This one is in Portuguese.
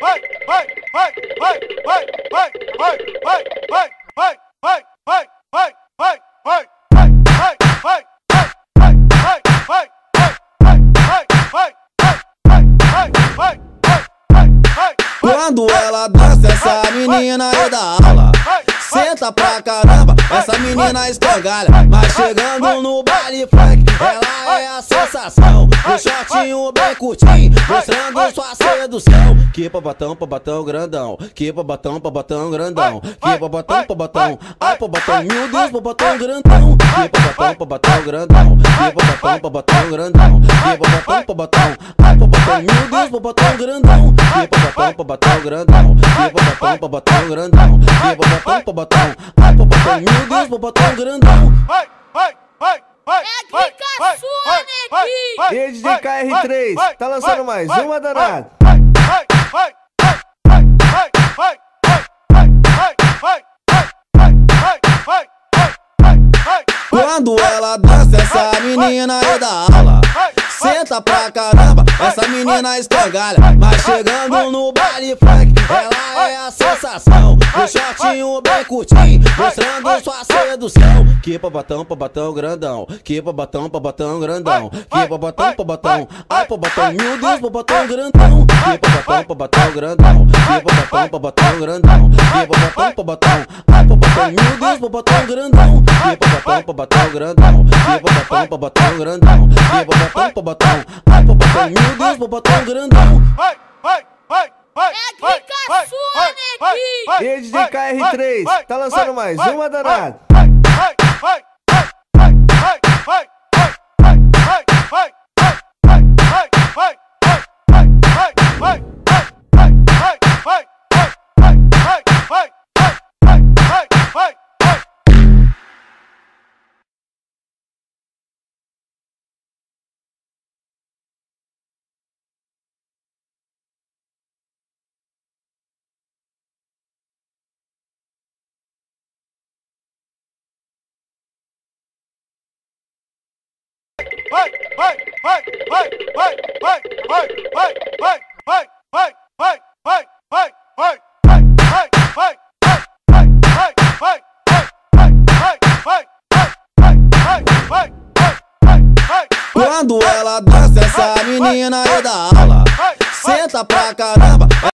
Quando ela dança, essa menina é da aula. Senta pra caramba, essa menina escangalha. Mas chegando no baile funk, ela é a sensação. O shortinho bem curtinho, mostrando sua sedução. Que babatão grandão, que babatão grandão, que babatão, ai babatão, meu Deus, babatão grandão. Que babatão grandão, que babatão grandão, que babatão, ai babatão, meu Deus, babatão grandão. Que babatão grandão, que babatão grandão, que babatão, ai babatão, meu Deus, babatão grandão. É clica sua, neguinho! E DJ KR3, tá lançando mais uma danada. Quando ela dança, essa menina é da aula. Senta pra caramba, essa menina escangalha. Mas chegando no baile funk, ela é a sensação. O shortinho bem curtinho, mostrando sua sedução. Que babatão grandão, que babatão grandão, que babatão, ai babatão, meu Deus, babatão grandão. Que babatão grandão, que babatão grandão, que babatão, ai babatão, meu Deus, babatão grandão. Que babatão grandão, que babatão grandão, que babatão, ai babatão, meu Deus, babatão grandão. É clica sua, neguinho! E DJ KR3, tá lançando mais uma danada. Quando ela dança, essa menina é da aula. Senta pra caramba.